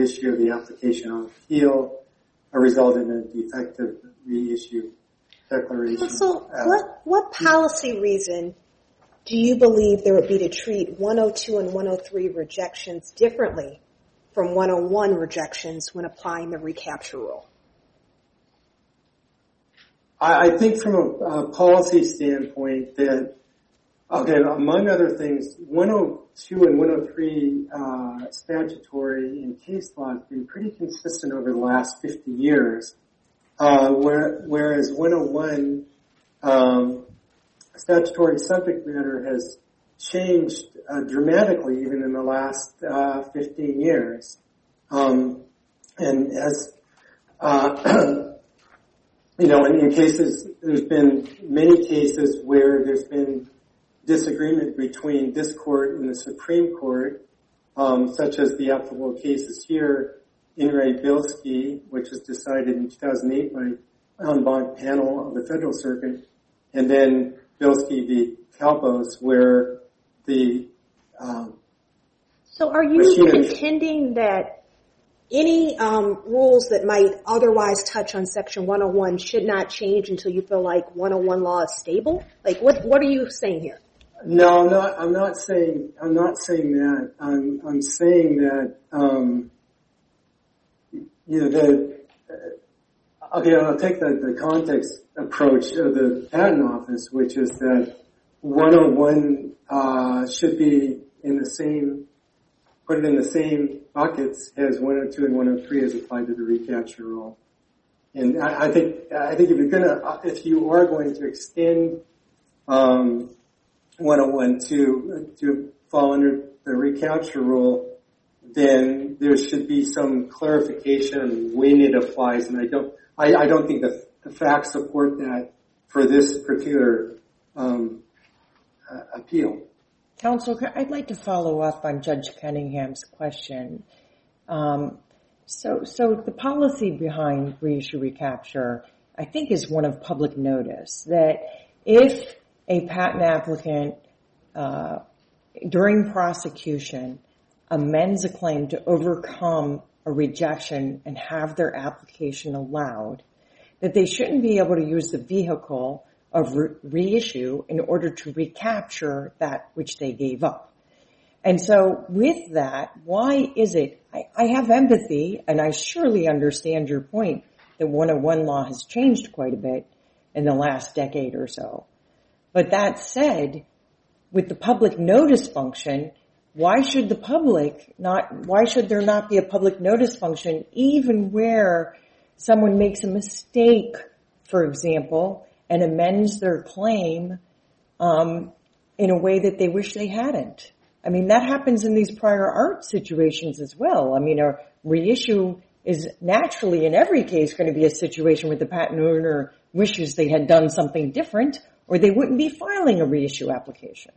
issue of the application on appeal resulted in a defective reissue declaration. So what policy reason do you believe there would be to treat 102 and 103 rejections differently from 101 rejections when applying the recapture rule? I think from a policy standpoint that, okay, among other things, 102 and 103 statutory and case law have been pretty consistent over the last 50 years, whereas 101 statutory subject matter has changed dramatically even in the last 15 years. And as in cases, there's been many cases where there's been disagreement between this court and the Supreme Court, such as the applicable cases here, In re Bilski, which was decided in 2008 by en banc panel of the Federal Circuit, and then Bilski v. Kalpos, where the So are you contending that any rules that might otherwise touch on Section 101 should not change until you feel like 101 law is stable? Like, what are you saying here? No, I'm not saying that. I'm saying that I'll take the context approach of the Patent Office, which is that 101 should be put it in the same buckets as 102 and 103 as applied to the recapture rule. And I think if you are going to extend 101 to fall under the recapture rule, then there should be some clarification on when it applies. And I don't think that the facts support that for this particular appeal. Counsel, I'd like to follow up on Judge Cunningham's question. So the policy behind reissue recapture, I think, is one of public notice, that if a patent applicant during prosecution amends a claim to overcome a rejection and have their application allowed, that they shouldn't be able to use the vehicle of reissue in order to recapture that which they gave up. And so with that, why is it, I have empathy, and I surely understand your point that 101 law has changed quite a bit in the last decade or so. But that said, with the public notice function, why should there not be a public notice function even where someone makes a mistake, for example, and amends their claim in a way that they wish they hadn't? I mean, that happens in these prior art situations as well. I mean, a reissue is naturally, in every case, going to be a situation where the patent owner wishes they had done something different, or they wouldn't be filing a reissue application.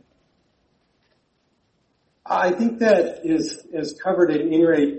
I think that is covered in In re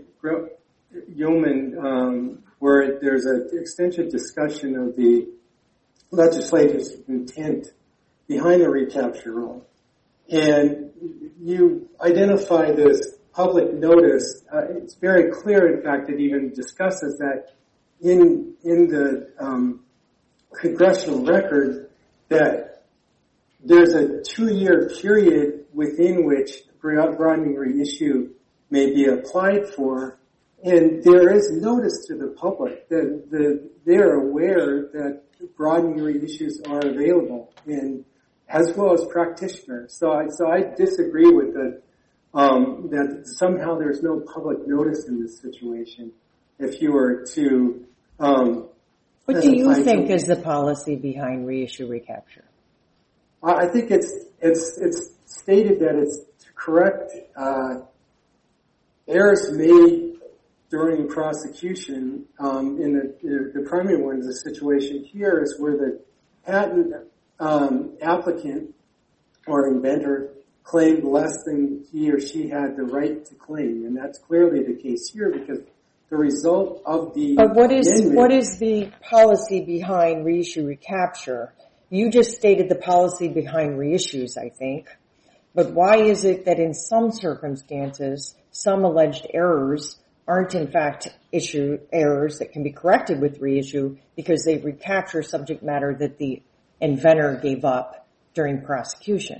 Yeoman, where there's an extensive discussion of the legislature's intent behind the recapture rule. And you identify this public notice. It's very clear, in fact, it even discusses that in the congressional record that there's a 2-year period within which broadening reissue may be applied for, and there is notice to the public that they're aware that broadening reissues are available, and as well as practitioners. So I disagree with that somehow there's no public notice in this situation. If you were to, what do you think is the policy behind reissue recapture? I think it's stated that it's to correct errors made during prosecution. In the primary one, the situation here is where the patent applicant or inventor claimed less than he or she had the right to claim, and that's clearly the case here because the result of the But what is the policy behind reissue recapture? You just stated the policy behind reissues, I think. But why is it that in some circumstances, some alleged errors aren't in fact issue errors that can be corrected with reissue because they recapture subject matter that the inventor gave up during prosecution.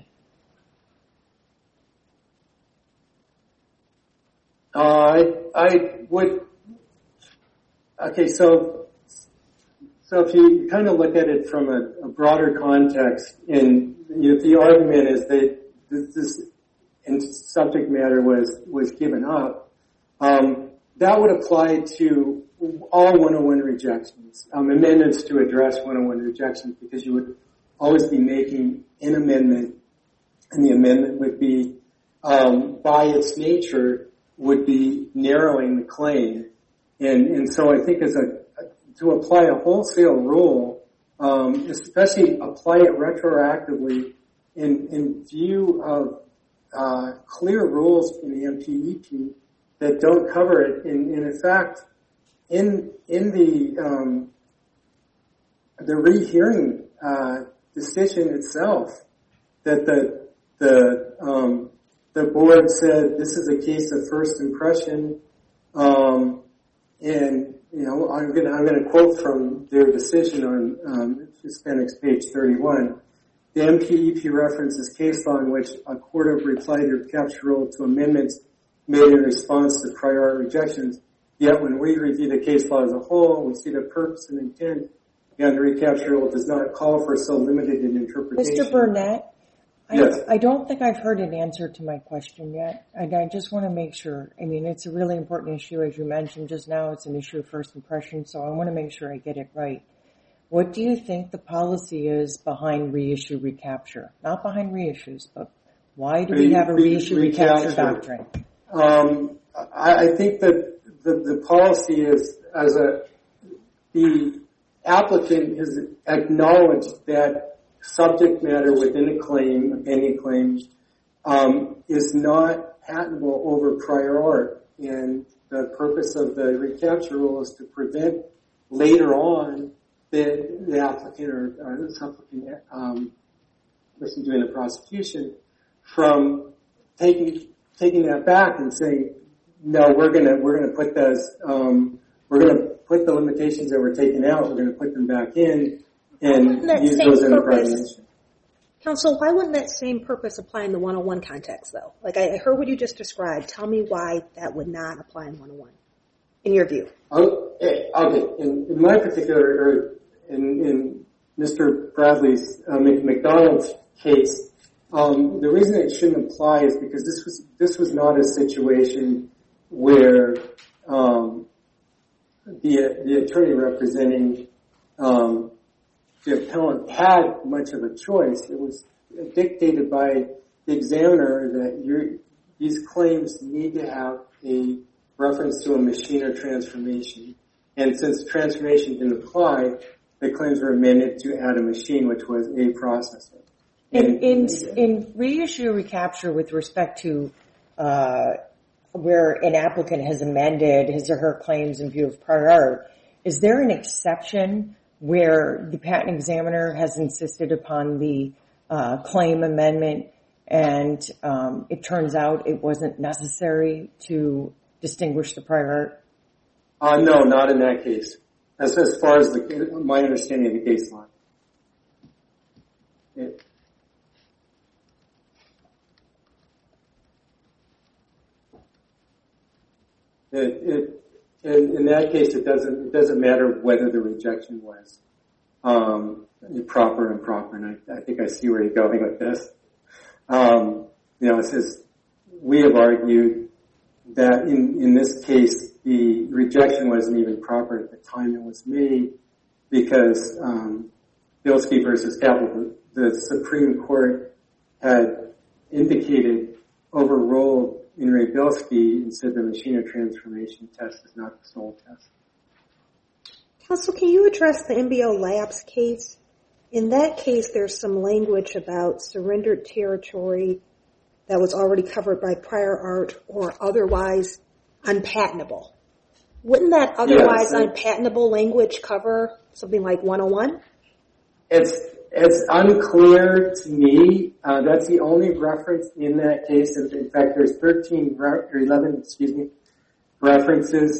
I would. Okay, so if you kind of look at it from a broader context, and the argument is that this subject matter was given up, that would apply to all 101 rejections, amendments to address 101 rejections, because you would always be making an amendment, and the amendment would be, by its nature, would be narrowing the claim. And so I think to apply a wholesale rule, especially apply it retroactively in view of clear rules in the MPEP that don't cover it. And in fact, in the rehearing decision itself, that the board said this is a case of first impression, and I'm going to quote from their decision on Hispanics page 31. The MPEP references case law in which a court of replied to recapture rule to amendments made in response to prior art rejections. Yet when we review the case law as a whole, we see the purpose and intent, and the recapture rule does not call for so limited an interpretation. Mr. Burnett, yes. I don't think I've heard an answer to my question yet, and I just want to make sure. I mean, it's a really important issue, as you mentioned just now. It's an issue of first impression, so I want to make sure I get it right. What do you think the policy is behind reissue recapture? Not behind reissues, but why do we have a reissue recapture doctrine? I think that the policy is the applicant has acknowledged that subject matter within a claim, a pending claim, is not patentable over prior art. And the purpose of the recapture rule is to prevent later on the applicant or the supplicant, person doing the prosecution, from taking that back and saying, no, we're gonna put those, we're gonna put the limitations that were taken out, we're gonna put them back in and use those in the prosecution. Counsel, why wouldn't that same purpose apply in the 101 context, though? Like, I heard what you just described. Tell me why that would not apply in 101, in your view. Okay. In my particular, or in Mr. Bradley's McDonald's case, the reason it shouldn't apply is because this was not a situation where the attorney representing the appellant had much of a choice. It was dictated by the examiner that these claims need to have a reference to a machine or transformation. And since transformation didn't apply, the claims were amended to add a machine, which was a processor. In reissue recapture with respect to where an applicant has amended his or her claims in view of prior art, is there an exception where the patent examiner has insisted upon the claim amendment and it turns out it wasn't necessary to distinguish the prior art? No, not in that case. As far as my understanding of the case law. In that case, it doesn't matter whether the rejection was proper and improper, and I think I see where you're going with this. It says we have argued that in this case the rejection wasn't even proper at the time it was made because Bilski versus Capital, the Supreme Court had indicated, overruled in Ray Bilski and said the machine or transformation test is not the sole test. Counsel, can you address the MBO Labs case? In that case, there's some language about surrendered territory that was already covered by prior art or otherwise unpatentable. Wouldn't that otherwise unpatentable language cover something like 101? It's unclear to me. That's the only reference in that case. In fact, there's 11 references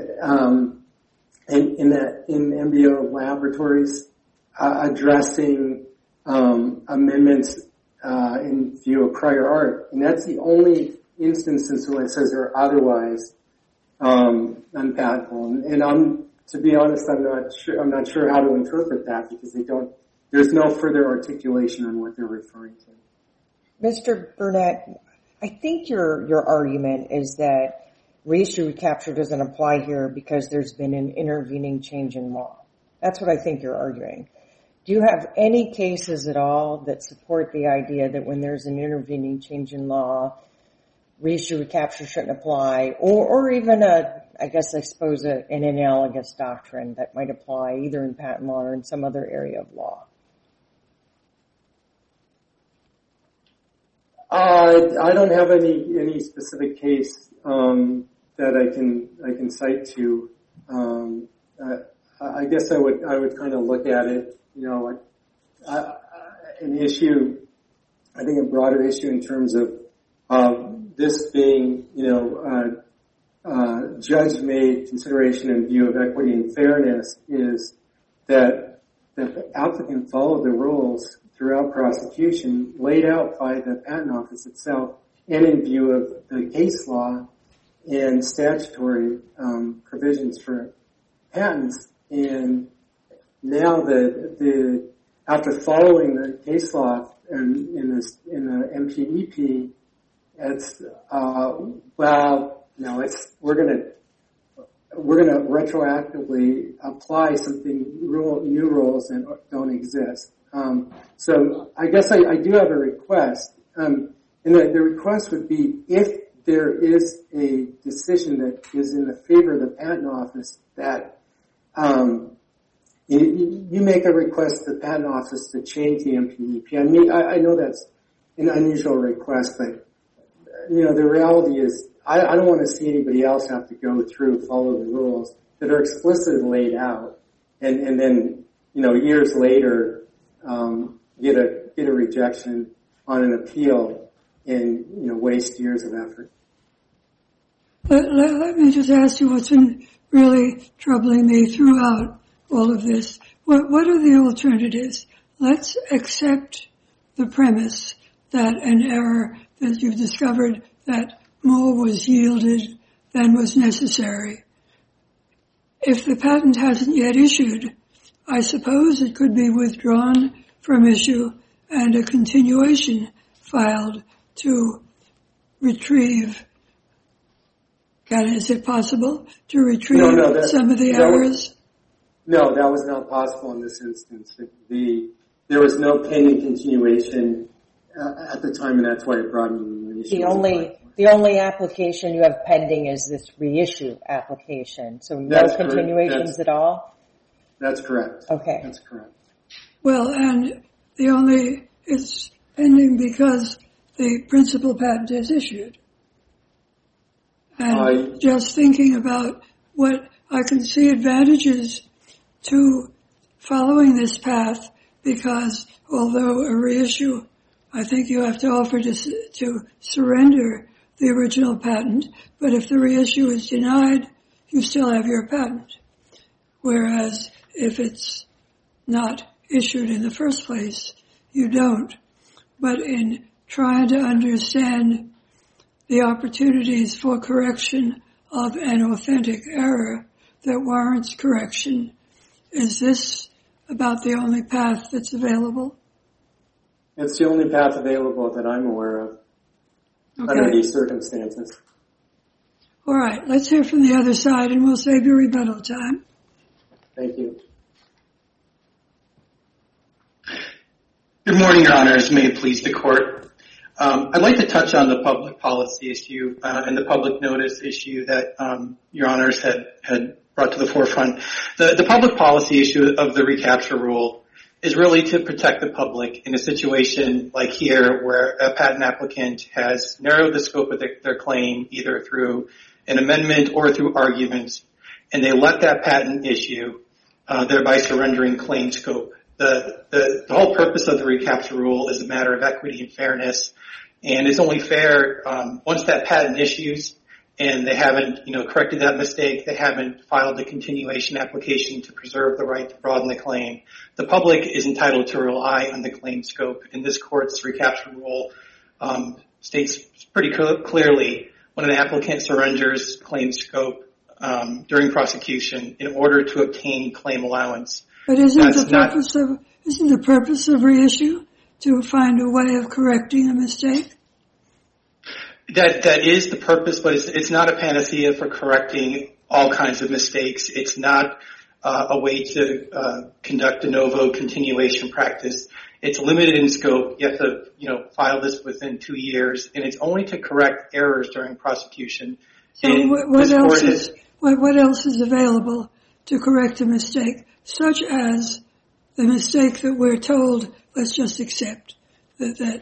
in MBO laboratories addressing amendments in view of prior art, and that's the only instance when it says they're otherwise unpatentable. And to be honest, I'm not sure how to interpret that because there's no further articulation on what they're referring to. Mr. Burnett, I think your argument is that reissue recapture doesn't apply here because there's been an intervening change in law. That's what I think you're arguing. Do you have any cases at all that support the idea that when there's an intervening change in law, reissue recapture shouldn't apply, or even an analogous doctrine that might apply either in patent law or in some other area of law? I don't have any specific case that I can cite to. I guess I would kind of look at it, an issue. I think a broader issue in terms of this being, judge-made consideration in view of equity and fairness is that the applicant followed the rules throughout prosecution laid out by the Patent Office itself and in view of the case law and statutory provisions for patents. And now after following the case law in the MPEP, we're gonna retroactively apply new rules that don't exist. So I guess I do have a request, and the request would be if there is a decision that is in the favor of the Patent Office that you make a request to the Patent Office to change the MPEP. I mean, I know that's an unusual request, but the reality is I don't want to see anybody else have to go through follow the rules that are explicitly laid out, and then years later get a rejection on an appeal and waste years of effort. Let me just ask you what's been really troubling me throughout all of this. What are the alternatives? Let's accept the premise that an error that you've discovered that more was yielded than was necessary. If the patent hasn't yet issued, I suppose it could be withdrawn from issue and a continuation filed to retrieve. Is it possible to retrieve some of the errors? No, that was not possible in this instance. There was no pending continuation at the time, and that's why it brought me the issue. The only application you have pending is this reissue application. So no continuations at all? That's correct. Okay. That's correct. Well, and it's pending because the principal patent is issued. And just thinking about what I can see advantages to following this path, because although a reissue, I think you have to offer to surrender the original patent, but if the reissue is denied, you still have your patent. Whereas if it's not issued in the first place, you don't. But in trying to understand the opportunities for correction of an authentic error that warrants correction, is this about the only path that's available? It's the only path available that I'm aware of under these circumstances. All right, let's hear from the other side and we'll save you rebuttal time. Thank you. Good morning, Your Honors. May it please the Court. I'd like to touch on the public policy issue and the public notice issue that Your Honors had brought to the forefront. The public policy issue of the recapture rule is really to protect the public in a situation like here where a patent applicant has narrowed the scope of their claim either through an amendment or through arguments, and they let that patent issue, thereby surrendering claim scope. The whole purpose of the recapture rule is a matter of equity and fairness, and it's only fair once that patent issues and they haven't, corrected that mistake. They haven't filed a continuation application to preserve the right to broaden the claim. The public is entitled to rely on the claim scope, and this court's recapture rule states pretty clearly when an applicant surrenders claim scope during prosecution in order to obtain claim allowance. But isn't the purpose of reissue to find a way of correcting a mistake? That is the purpose, but it's not a panacea for correcting all kinds of mistakes. It's not a way to conduct de novo continuation practice. It's limited in scope. You have to, file this within 2 years, and it's only to correct errors during prosecution. So what else is available to correct a mistake, such as the mistake that we're told, let's just accept that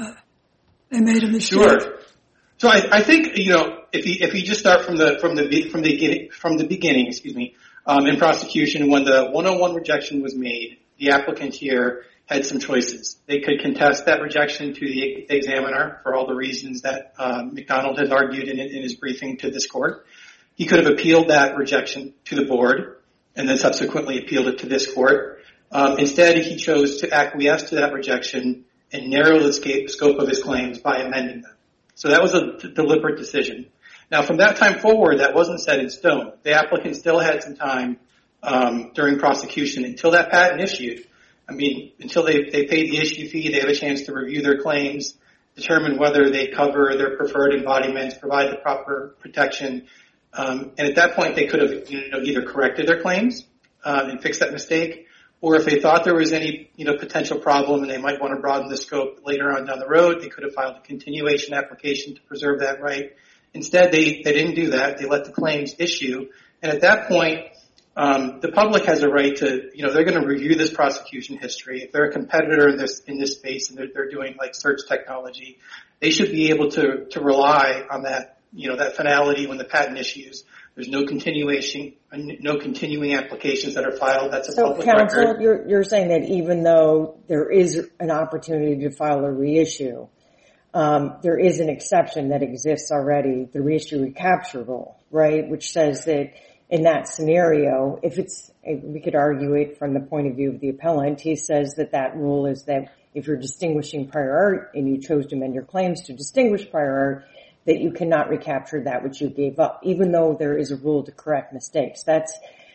they made a mistake? Sure. So I think, if you just start from the beginning, in prosecution, when the 101 rejection was made, the applicant here had some choices. They could contest that rejection to the examiner for all the reasons that McDonald has argued in his briefing to this court. He could have appealed that rejection to the board and then subsequently appealed it to this court. Instead, he chose to acquiesce to that rejection and narrow the scope of his claims by amending them. So that was a deliberate decision. Now, from that time forward, that wasn't set in stone. The applicant still had some time during prosecution until that patent issued. Until they paid the issue fee, they have a chance to review their claims, determine whether they cover their preferred embodiments, provide the proper protection. And at that point, they could have either corrected their claims and fixed that mistake, or if they thought there was any potential problem and they might want to broaden the scope later on down the road, they could have filed a continuation application to preserve that right. Instead, they didn't do that. They let the claims issue. And at that point, the public has a right to, they're going to review this prosecution history. If they're a competitor in this space and they're doing like search technology, they should be able to rely on that, that finality when the patent issues. There's no continuing applications that are filed. That's a public record. So, counsel, you're saying that even though there is an opportunity to file a reissue, there is an exception that exists already, the reissue recapture rule, right? Which says that in that scenario, we could argue it from the point of view of the appellant. He says that rule is that if you're distinguishing prior art and you chose to amend your claims to distinguish prior art, that you cannot recapture that which you gave up, even though there is a rule to correct mistakes. That's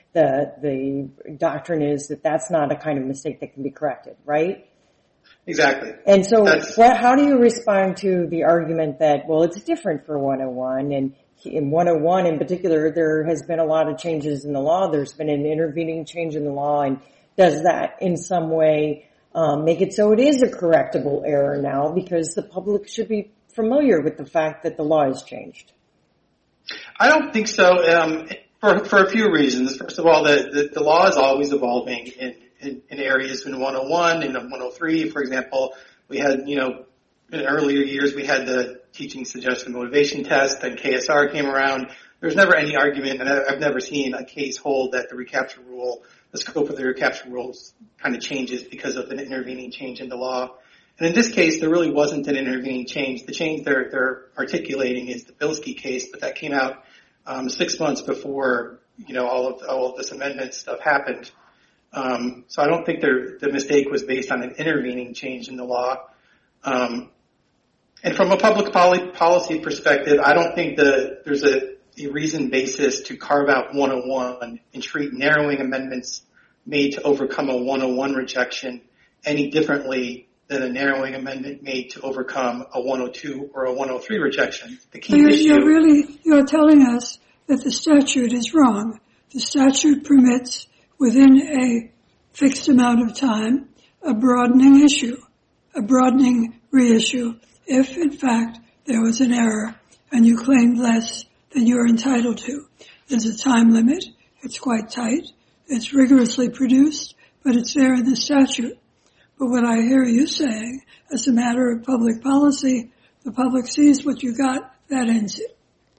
the doctrine is that that's not a kind of mistake that can be corrected, right? Exactly. And so how do you respond to the argument that, well, it's different for 101, and in 101 in particular, there has been a lot of changes in the law. There's been an intervening change in the law, and does that in some way make it so it is a correctable error now, because the public should be familiar with the fact that the law has changed? I don't think so, for a few reasons. First of all, the law is always evolving in areas. In 101, in 103, for example, we had, in earlier years, we had the teaching suggested motivation test, then KSR came around. There's never any argument, and I've never seen a case hold that the scope of the recapture rules kind of changes because of an intervening change in the law. And in this case, there really wasn't an intervening change. The change they're articulating is the Bilski case, but that came out 6 months before all of this amendment stuff happened. So I don't think the mistake was based on an intervening change in the law. And from a public policy perspective, I don't think there's a reasoned basis to carve out 101 and treat narrowing amendments made to overcome a 101 rejection any differently than a narrowing amendment made to overcome a 102 or a 103 rejection. The key you're telling us that the statute is wrong. The statute permits within a fixed amount of time a broadening reissue, if in fact there was an error and you claimed less than you're entitled to. There's a time limit. It's quite tight. It's rigorously produced, but it's there in the statute. But what I hear you saying, as a matter of public policy, the public sees what you got, that ends it.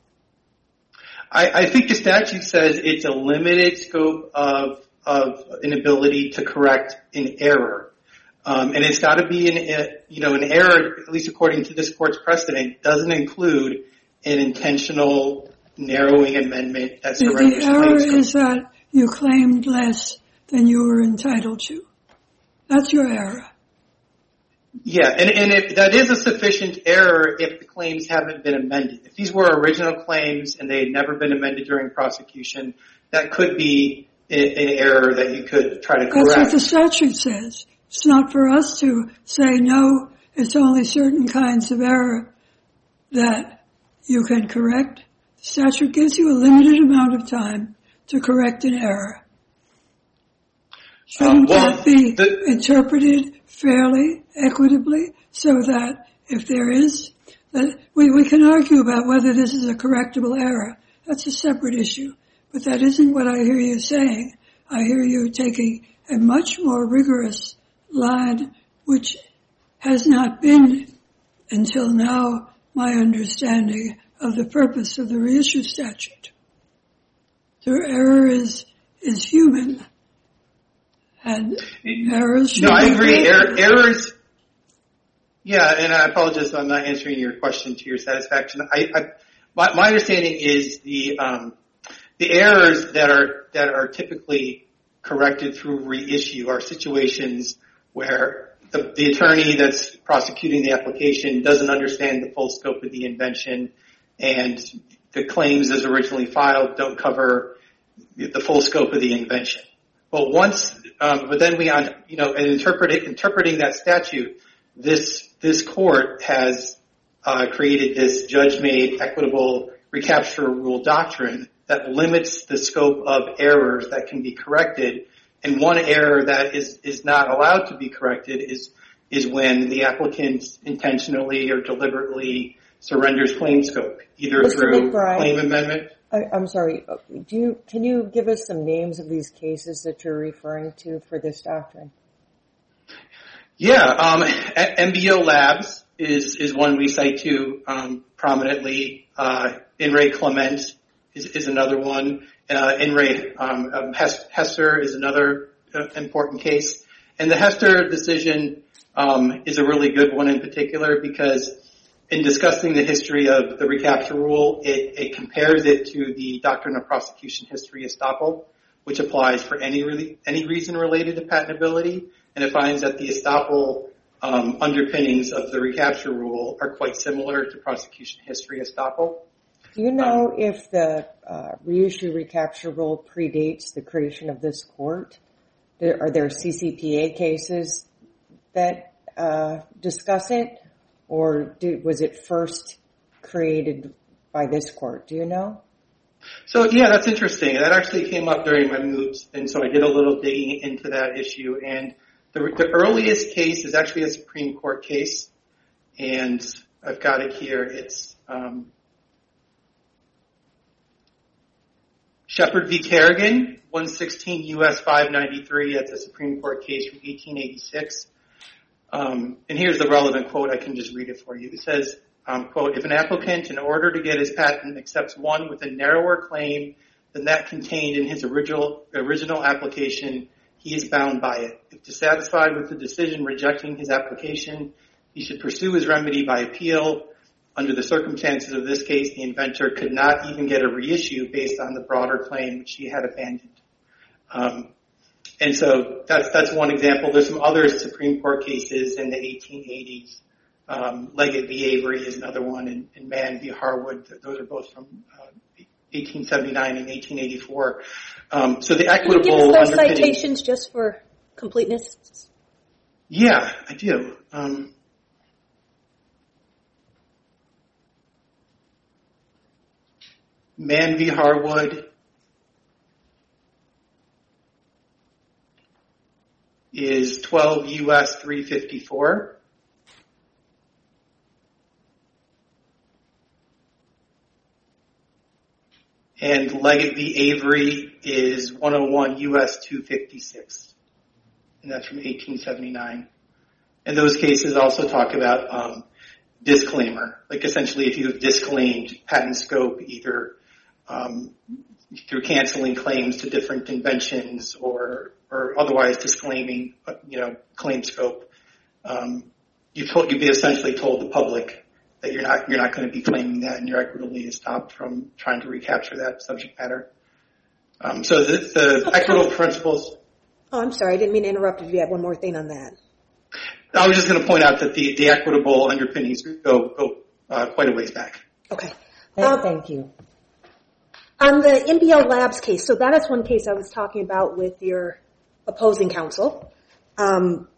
I think the statute says it's a limited scope of an ability to correct an error. And it's got to be an error, at least according to this court's precedent, doesn't include an intentional narrowing amendment that The surrenders error claims. is that you claimed less than you were entitled to. That's your error. Yeah, and if that is a sufficient error if the claims haven't been amended. If these were original claims and they had never been amended during prosecution, that could be an error that you could try to correct. That's what the statute says. It's not for us to say, no, it's only certain kinds of error that you can correct. The statute gives you a limited amount of time to correct an error. Shouldn't that be interpreted fairly, equitably, so that if there is, that we can argue about whether this is a correctable error. That's a separate issue. But that isn't what I hear you saying. I hear you taking a much more rigorous line, which has not been, until now, my understanding of the purpose of the reissue statute. The error is human. And errors should be... No, I agree. Errors... Yeah, and I apologize if I'm not answering your question to your satisfaction. My understanding is the errors that are typically corrected through reissue are situations where the attorney that's prosecuting the application doesn't understand the full scope of the invention, and the claims as originally filed don't cover the full scope of the invention. But then in interpreting that statute, this court has created this judge-made equitable recapture rule doctrine that limits the scope of errors that can be corrected. And one error that is not allowed to be corrected is when the applicant intentionally or deliberately surrenders claim scope, either Mr. through McBride, claim amendment. I'm sorry. Can you give us some names of these cases that you're referring to for this doctrine? Yeah, MBO Labs is one we cite to prominently. In Ray Clement is another one. In Ray Hester is another important case. And the Hester decision is a really good one in particular because in discussing the history of the recapture rule, it compares it to the doctrine of prosecution history estoppel, which applies for any reason related to patentability, and it finds that the estoppel underpinnings of the recapture rule are quite similar to prosecution history estoppel. Do you know if the reissue recapture rule predates the creation of this court? Are there CCPA cases that discuss it? Or was it first created by this court? Do you know? So, yeah, that's interesting. That actually came up during my moots, and so I did a little digging into that issue. And the earliest case is actually a Supreme Court case, and I've got it here. It's Shepard v. Kerrigan, 116 U.S. 593. That's a Supreme Court case from 1886. And here's the relevant quote. I can just read it for you. It says, quote, if an applicant, in order to get his patent, accepts one with a narrower claim than that contained in his original application, he is bound by it. If dissatisfied with the decision rejecting his application, he should pursue his remedy by appeal. Under the circumstances of this case, the inventor could not even get a reissue based on the broader claim which he had abandoned. And so that's one example. There's some other Supreme Court cases in the 1880s. Leggett v. Avery is another one, and Mann v. Harwood. Those are both from 1879 and 1884. So the equitable... Can you give us those citations just for completeness? Yeah, I do. Mann v. Harwood is 12 U.S. 354. And Leggett v. Avery is 101 U.S. 256. And that's from 1879. And those cases also talk about disclaimer. Like essentially if you've disclaimed patent scope either through canceling claims to different inventions or otherwise disclaiming, claim scope, you've essentially told the public that you're not going to be claiming that, and you're equitably stopped from trying to recapture that subject matter. So the equitable principles. Oh, I'm sorry. I didn't mean to interrupt if you had one more thing on that. I was just going to point out that the equitable underpinnings go quite a ways back. Okay. Thank you. On the MBO Labs case, so that is one case I was talking about with your opposing counsel. And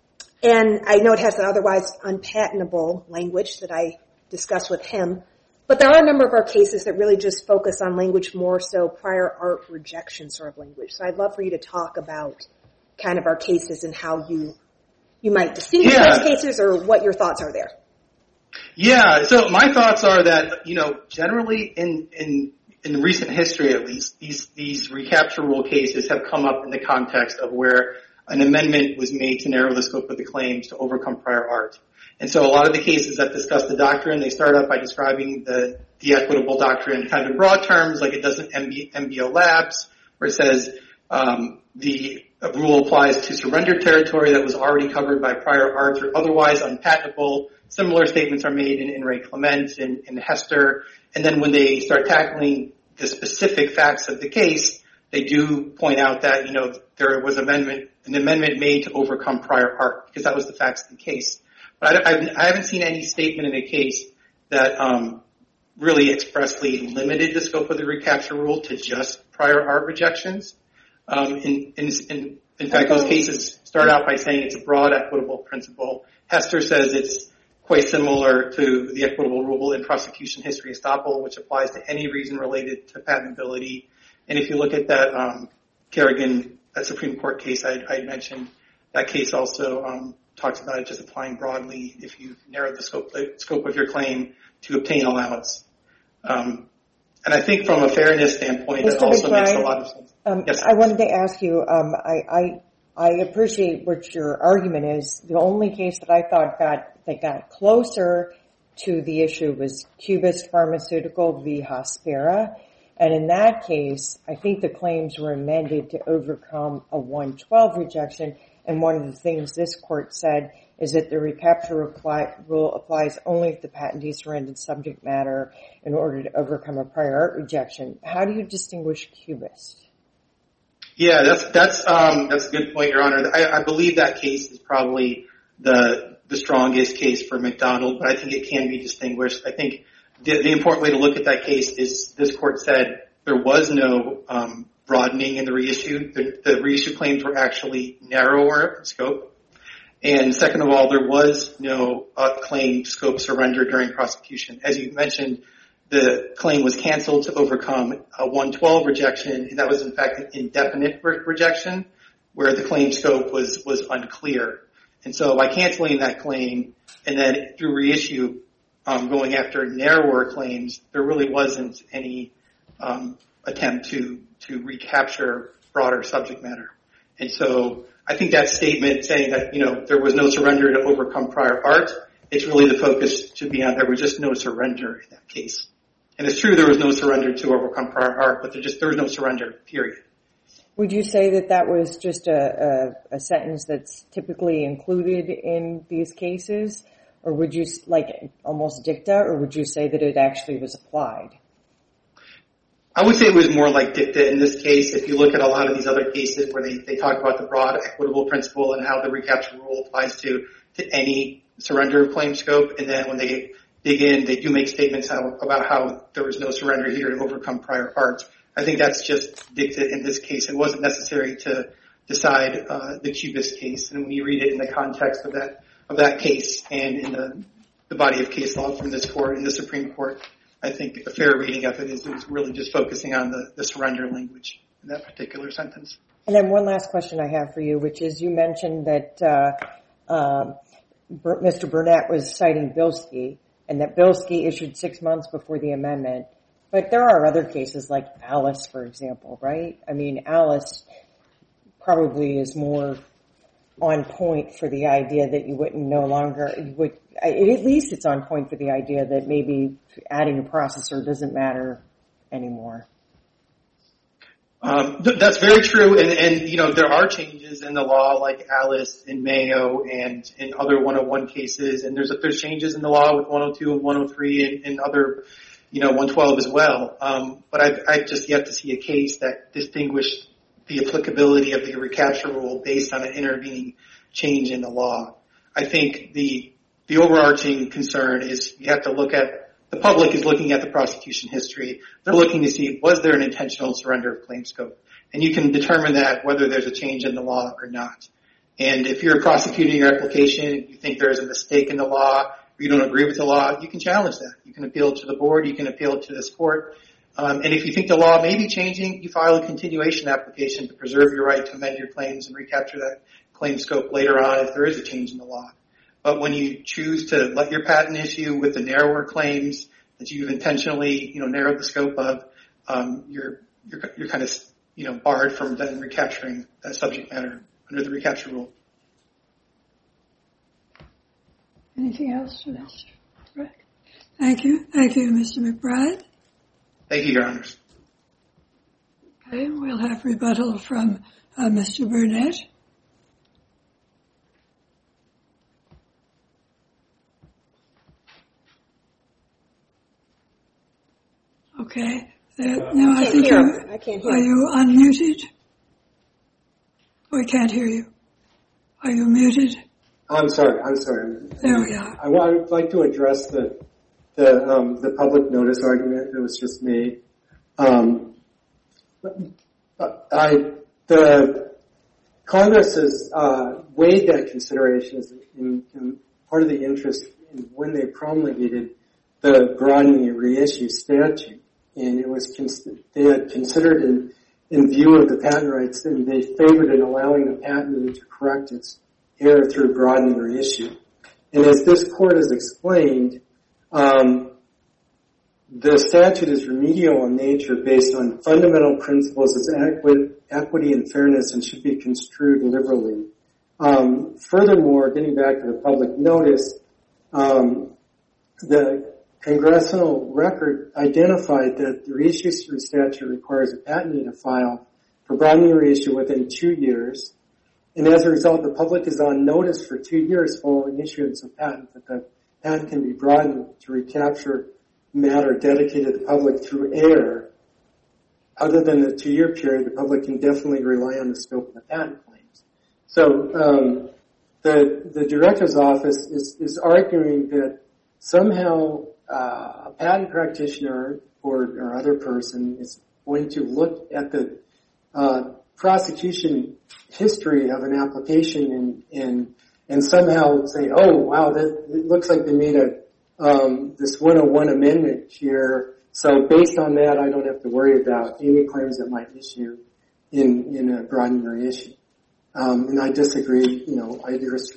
I know it has the otherwise unpatentable language that I discussed with him. But there are a number of our cases that really just focus on language more so prior art rejection sort of language. So I'd love for you to talk about kind of our cases and how you might distinguish those cases or what your thoughts are there. Yeah, so my thoughts are that, generally in recent history at least, these recapture rule cases have come up in the context of where an amendment was made to narrow the scope of the claims to overcome prior art. And so a lot of the cases that discuss the doctrine, they start out by describing the equitable doctrine kind of in broad terms, like it does in MBO Labs, where it says the rule applies to surrendered territory that was already covered by prior art or otherwise unpatentable. Similar statements are made in Ray Clement and in Hester. And then when they start tackling the specific facts of the case, they do point out that, there was an amendment made to overcome prior art, because that was the facts of the case. But I haven't seen any statement in a case that really expressly limited the scope of the recapture rule to just prior art rejections. In fact, those cases start out by saying it's a broad equitable principle. Hester says it's quite similar to the equitable rule in prosecution history estoppel, which applies to any reason related to patentability. And if you look at that Kerrigan, that Supreme Court case I mentioned, that case also talks about it just applying broadly if you narrow the scope of your claim to obtain allowance. And I think from a fairness standpoint, that also makes a lot of sense. Yes. I wanted to ask you, I appreciate what your argument is. The only case that I thought got closer to the issue was Cubist Pharmaceutical v. Hospira. And in that case, I think the claims were amended to overcome a 112 rejection. And one of the things this court said is that the recapture rule applies only if the patentee surrendered subject matter in order to overcome a prior art rejection. How do you distinguish Cubist? Yeah, that's a good point, Your Honor. I believe that case is probably the strongest case for McDonald, but I think it can be distinguished. I think the important way to look at that case is this court said there was no broadening in the reissue. The reissue claims were actually narrower in scope. And second of all, there was no claim scope surrender during prosecution. As you mentioned, the claim was canceled to overcome a 112 rejection, and that was in fact an indefinite rejection where the claim scope was unclear. And so by canceling that claim and then through reissue going after narrower claims, there really wasn't any attempt to recapture broader subject matter. And so I think that statement saying that, there was no surrender to overcome prior art, it's really the focus should be on there was just no surrender in that case. And it's true there was no surrender to overcome prior art, but there was no surrender, period. Would you say that was just a sentence that's typically included in these cases? Or would you, almost dicta, or would you say that it actually was applied? I would say it was more like dicta in this case. If you look at a lot of these other cases where they talk about the broad equitable principle and how the recapture rule applies to any surrender of claim scope, and then when they dig in, they do make statements about how there was no surrender here to overcome prior art. I think that's just dicta in this case. It wasn't necessary to decide the Cubist case. And when you read it in the context of that case and in the body of case law from this court and the Supreme Court, I think a fair reading of it is really just focusing on the surrender language in that particular sentence. And then one last question I have for you, which is you mentioned that Mr. Burnett was citing Bilski, and that Bilski issued 6 months before the amendment. But there are other cases like Alice, for example, right? I mean, Alice probably is more on point for the idea that at least it's on point for the idea that maybe adding a processor doesn't matter anymore. That's very true, and there are changes in the law, like Alice and Mayo and in other 101 cases, and there's changes in the law with 102 and 103 and other, 112 as well. But I've just yet to see a case that distinguished the applicability of the recapture rule based on an intervening change in the law. I think the overarching concern is you have to look at. The public is looking at the prosecution history. They're looking to see, was there an intentional surrender of claim scope? And you can determine that whether there's a change in the law or not. And if you're prosecuting your application, you think there's a mistake in the law, or you don't agree with the law, you can challenge that. You can appeal to the board. You can appeal to this court. And if you think the law may be changing, you file a continuation application to preserve your right to amend your claims and recapture that claim scope later on if there is a change in the law. But when you choose to let your patent issue with the narrower claims that you've intentionally, narrowed the scope of, you're kind of, barred from then recapturing that subject matter under the recapture rule. Anything else for this? Right. Thank you, Mr. McBride. Thank you, Your Honors. Okay, we'll have rebuttal from Mr. Burnett. Okay. No, I think I can't hear. Are you unmuted? We can't hear you. Are you muted? I'm sorry. There we are. I would like to address the public notice argument that was just made. The Congress has weighed that consideration as in part of the interest in when they promulgated the broadening and reissue statute. And it was they had considered in view of the patent rights, and they favored in allowing the patentee to correct its error through broadening and reissue. And as this court has explained, the statute is remedial in nature based on fundamental principles of equity and fairness and should be construed liberally. Furthermore, getting back to the public notice, the congressional record identified that the reissue statute requires a patentee to file for broadening and reissue within 2 years. And as a result, the public is on notice for 2 years following issuance of patent that the patent can be broadened to recapture matter dedicated to the public through error. Other than the 2-year period, the public can definitely rely on the scope of the patent claims. So the director's office is arguing that somehow a patent practitioner or other person is going to look at the prosecution history of an application and somehow say, oh wow, it looks like they made this 101 amendment here. So based on that, I don't have to worry about any claims that might issue in a broadening reissue. And I disagree. I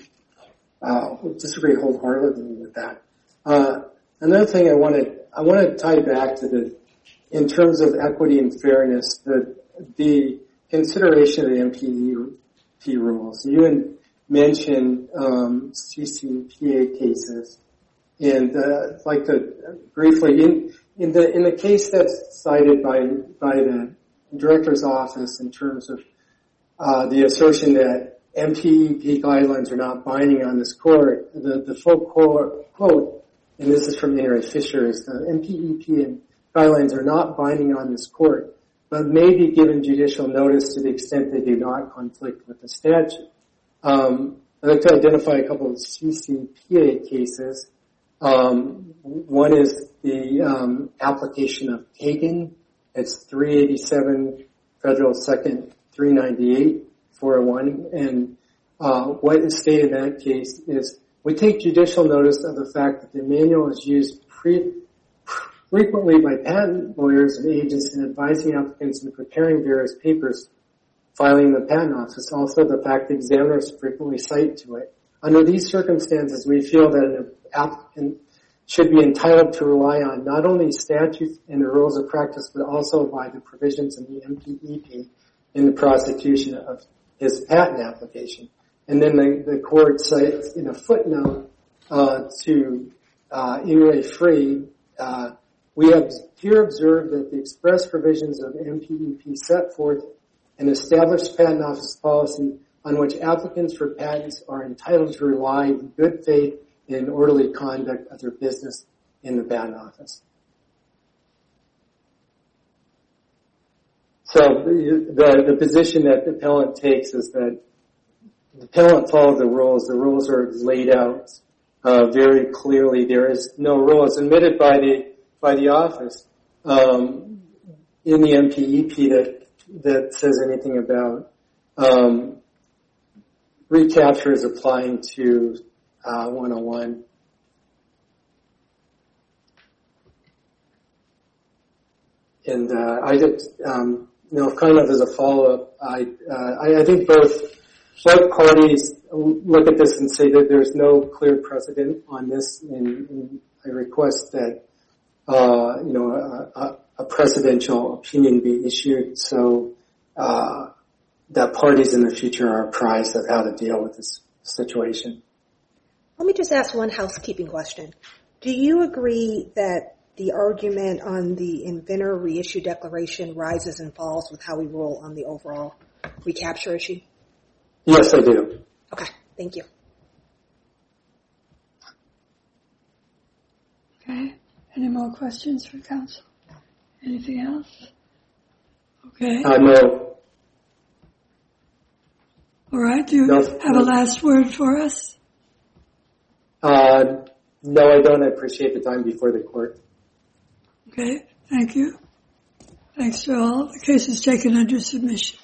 disagree wholeheartedly with that. Another thing I want to tie back to in terms of equity and fairness, the consideration of the MPEP rules. You mentioned CCPA cases, and I'd like to briefly in the case that's cited by the director's office in terms of the assertion that MPEP guidelines are not binding on this court. The full quote, and this is from Henry Fisher, is the MPEP guidelines are not binding on this court, but may be given judicial notice to the extent they do not conflict with the statute. I'd like to identify a couple of CCPA cases. One is the application of Hagen. It's 387 Federal 2nd 398 401, and what is stated in that case is we take judicial notice of the fact that the manual is used frequently by patent lawyers and agents in advising applicants in preparing various papers filing in the patent office. Also, the fact that examiners frequently cite to it. Under these circumstances, we feel that an applicant should be entitled to rely on not only statutes and the rules of practice, but also by the provisions in the MPEP in the prosecution of his patent application. And then the court cites in a footnote to Ingray Free We have here observed that the express provisions of MPEP set forth an established patent office policy on which applicants for patents are entitled to rely in good faith and orderly conduct of their business in the patent office. So the position that the appellant takes is that the appellant followed the rules. The rules are laid out very clearly. There is no rule. It's admitted by the office in the MPEP that says anything about recapture is applying to 101. And I just, kind of as a follow-up, I think both parties look at this and say that there's no clear precedent on this, and I request that a precedential opinion be issued so that parties in the future are apprised of how to deal with this situation. Let me just ask one housekeeping question. Do you agree that the argument on the inventor reissue declaration rises and falls with how we rule on the overall recapture issue? Yes, I do. Okay, thank you. Okay, any more questions for counsel? Anything else? Okay. No. All right, do you have a last word for us? No, I don't. I appreciate the time before the court. Okay, thank you. Thanks to all. The case is taken under submission.